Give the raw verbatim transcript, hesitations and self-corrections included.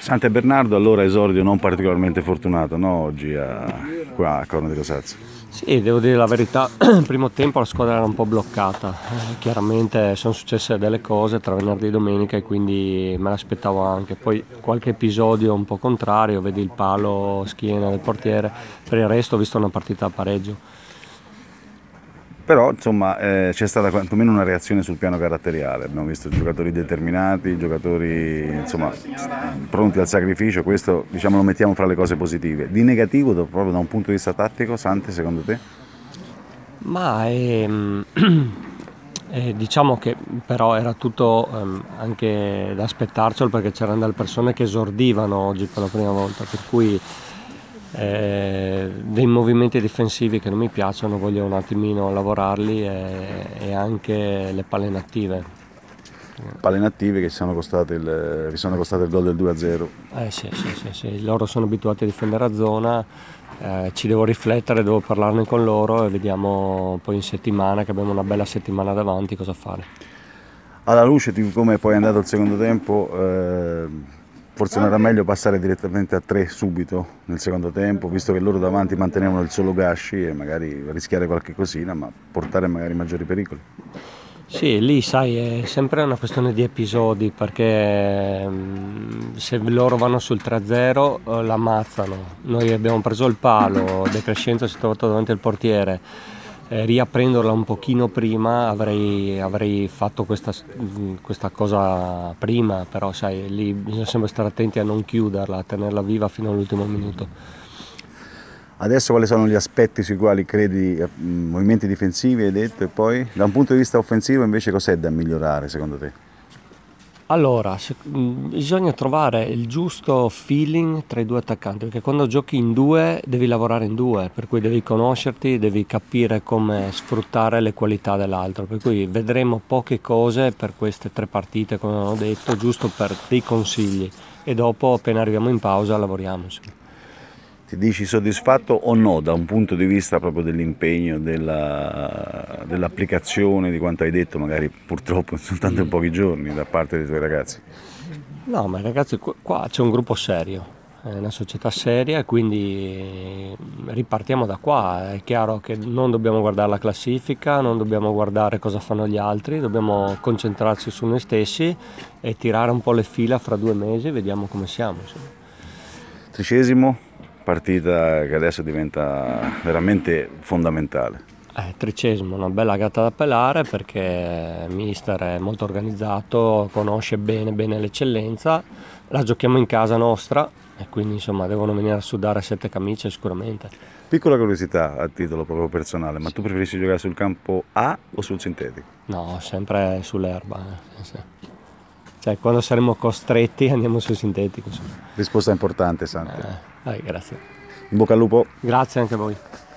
Sante Bernardo, allora esordio non particolarmente fortunato, no? Oggi a, qua a Corno di Rosazzo. Sì, devo dire la verità, il primo tempo la squadra era un po' bloccata, eh, chiaramente sono successe delle cose tra venerdì e domenica e quindi me l'aspettavo anche, poi qualche episodio un po' contrario, vedi il palo schiena del portiere, per il resto ho visto una partita a pareggio. Però insomma eh, c'è stata quantomeno una reazione sul piano caratteriale, abbiamo visto giocatori determinati, giocatori insomma pronti al sacrificio, questo diciamo lo mettiamo fra le cose positive. Di negativo proprio da un punto di vista tattico, Sante, secondo te? Ma ehm, eh, diciamo che però era tutto ehm, anche da aspettarcelo perché c'erano delle persone che esordivano oggi per la prima volta, per cui eh, dei movimenti difensivi che non mi piacciono voglio un attimino lavorarli e, e anche le palle inattive. Palle inattive che sono costate il, vi sono costate il gol del due a zero. Eh sì, sì, sì, sì, loro sono abituati a difendere a zona, eh, ci devo riflettere, devo parlarne con loro e vediamo poi in settimana, che abbiamo una bella settimana davanti, cosa fare. Alla luce di come poi è andato il secondo tempo, eh, forse non era meglio passare direttamente a tre subito nel secondo tempo, visto che loro davanti mantenevano il solo Gasci e magari rischiare qualche cosina, ma portare magari maggiori pericoli. Sì, lì sai, è sempre una questione di episodi perché mh, se loro vanno sul tre a zero eh, l'ammazzano. Noi abbiamo preso il palo, De Crescenzo si è trovato davanti al portiere, eh, riaprenderla un pochino prima avrei, avrei fatto questa, questa cosa prima, però sai, lì bisogna sempre stare attenti a non chiuderla, a tenerla viva fino all'ultimo minuto. Adesso quali sono gli aspetti sui quali credi, movimenti difensivi hai detto, e poi da un punto di vista offensivo invece cos'è da migliorare secondo te? Allora, se, mh, bisogna trovare il giusto feeling tra i due attaccanti, perché quando giochi in due devi lavorare in due, per cui devi conoscerti, devi capire come sfruttare le qualità dell'altro, per cui vedremo poche cose per queste tre partite, come ho detto, giusto per dei consigli e dopo appena arriviamo in pausa lavoriamo. Insomma. Ti dici soddisfatto o no da un punto di vista proprio dell'impegno, della, dell'applicazione di quanto hai detto, magari purtroppo soltanto in pochi giorni, da parte dei tuoi ragazzi? No, ma ragazzi, qua c'è un gruppo serio, è una società seria e quindi ripartiamo da qua. È chiaro che non dobbiamo guardare la classifica, non dobbiamo guardare cosa fanno gli altri, dobbiamo concentrarci su noi stessi e tirare un po' le fila fra due mesi e vediamo come siamo. Insomma. Tricesimo, partita che adesso diventa veramente fondamentale. Eh, tricesimo, una bella gatta da pelare perché il mister è molto organizzato, conosce bene bene l'eccellenza, la giochiamo in casa nostra e quindi insomma devono venire a sudare sette camicie sicuramente. Piccola curiosità a titolo proprio personale, ma tu preferisci giocare sul campo A o sul sintetico? No, sempre sull'erba. Eh, sì. Cioè quando saremo costretti andiamo sul sintetico. Insomma. Risposta importante, Sante. Eh, dai, grazie. In bocca al lupo. Grazie anche a voi.